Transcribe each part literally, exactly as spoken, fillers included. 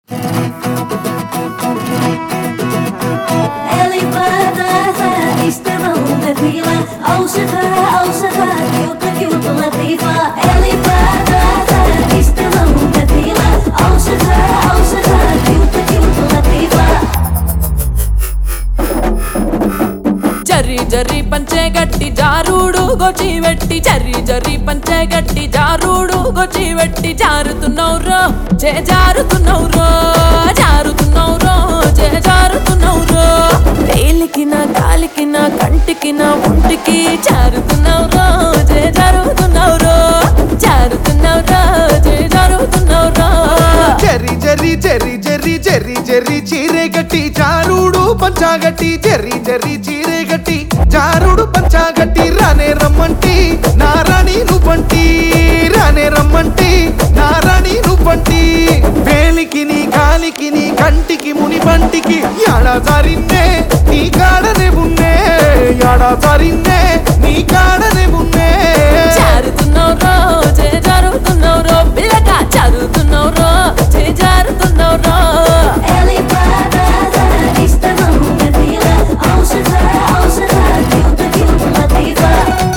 البنات استمعوا مثيلة أوصفها أوصفها كيوت كيوت لطيفة البنات استمعوا مثيلة أوصفها أوصفها كيوت كيوت لطيفة జర్రి జర్రి పంచే గట్టి జారుడు గొచ్చి వెట్టి జర్రి జర్రి పంచే గట్టి జారుడు గొచ్చి వెట్టి జారుతున్నౌరో చే జారుతున్నౌరో జారుతున్నౌరో చే జారుతున్నౌరో వేలికిన కాలికిన కంటికిన ఒంటికి జారుతున్నౌరో చే జారుతున్నౌరో జారుతున్నౌరో చే జారుతున్నౌరో జర్రి జర్రి జర్రి జర్రి జర్రి జర్రి చీరే గట్టి జారుడు పంచాగట్టి జర్రి జర్రి చీరే గట్టి జారుడు పంచాగట్టి రానే రమ్మంటి నారాణి నువ్వంటి రానే రమ్మంటి నారాణి నువ్వంటి వేలికి నీ కాలికి నీ కంటికి ముని పంటికి యాడా జారిన్నే నీ కాడనే ఉన్నే యాడా జారిన్నే నీ కాడనే ఉన్నే జారుతున్నౌరో చే జారుతున్నౌరో పిల్లగా జారుతున్నౌరో చే జారుతున్నౌరో البنات استمعوا مثيلة أوصفها أوصفها كيوت كيوت لطيفة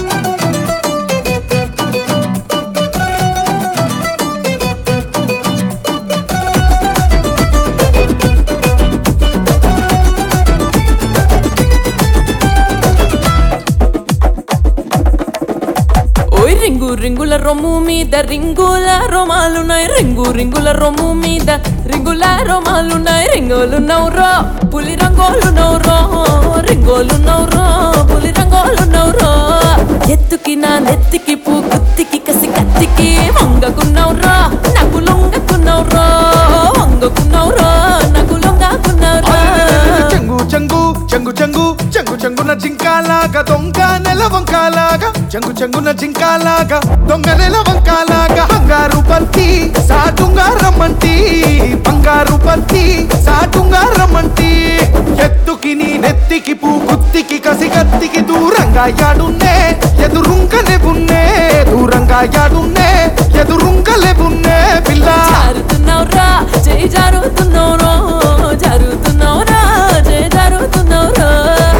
ఓయ్ రింగు రింగుల రొమ్ము మీద రింగుల రోమాలున్నాయి రింగు రింగుల రొమ్ము మీద రింగుల రోమాలున్నాయి రింగోలున్నౌరో పులి రంగోలున్నౌరో రింగోలున్నౌరో పులి రంగోలున్నౌరో ఎత్తుకి నా నెత్తికి పూ గుత్తికి కసి కత్తికి వంగకున్నౌరో నాకు లొంగకున్నౌరో వంగకున్నౌరో నాకు లొంగకున్నౌరో చెంగు చెంగు చెంగు చెంగు చెంగు చెంగున జింకాలాగా దొంగ నెల వంకాలాగా చెంగు చెంగున జింకాలాగా దొంగ నెల వంకాలాగా బంగారు బంతి సాటుంగా రమ్మంటి బంగారు బంతి సాటుంగా రమ్మంటి ఎత్తుకి నీ నెత్తికి పూ గుత్తికి కసి కత్తికి దూరంగా యాడున్నే ఎదురుంగలే బున్నే దూరంగా యాడున్నే ఎదురుంగలే బున్నే పిల్ల జారుతున్నౌరా జై జారుతున్నౌరో జారుతున్నౌరా జై జారుతున్నౌరో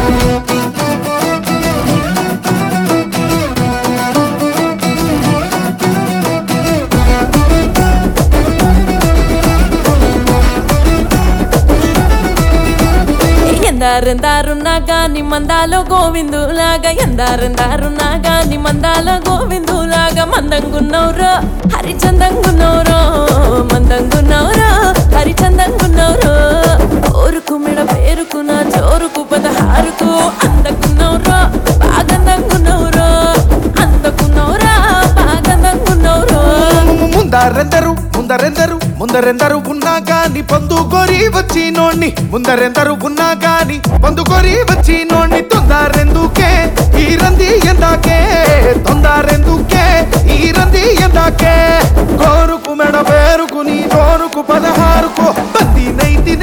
ఎందారెందారున్నా గాని మందాలో గోవిందులాగా ఎందారెందారున్నా గాని మందాలో గోవిందులాగా మందంగున్నౌరో హరిచందంగున్నౌరో మందంగున్నౌరో హరిచందంగున్నౌరో ఓరుకు మెడ పేరుకున జోరుకు పదహారుకు అందకున్నౌరో బాగందంగున్నౌరో అందకున్నౌరా బాగందంగున్నౌరో ముందరెందరు ముందరెందరు ముందరెందరు ఉన్నా గాని పొందుకోరి వచ్చి నోణ్ణి ముందరెందరు ఉన్నా గాని పొందుకోరి వచ్చి నోణ్ణి తొందరెందుకే ఈ రంది ఎందాకే తొందరెందుకే ఈ రంది ఎందాకే కోరుకు మెడ పేరుకు నీ జోరుకు పదహారుకు బంది నైతి